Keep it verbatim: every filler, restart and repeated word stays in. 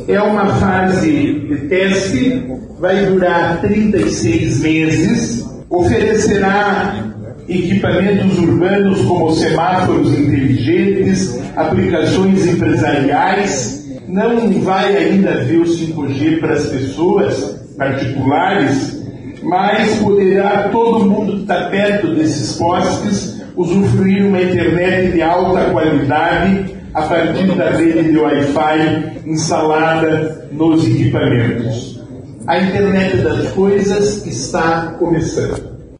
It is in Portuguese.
é uma fase de teste, vai durar trinta e seis meses, oferecerá equipamentos urbanos como semáforos inteligentes, aplicações empresariais, não vai ainda haver o cinco G para as pessoas particulares, mas poderá todo mundo que está perto desses postes usufruir uma internet de alta qualidade a partir da rede de Wi-Fi instalada nos equipamentos. A internet das coisas está começando.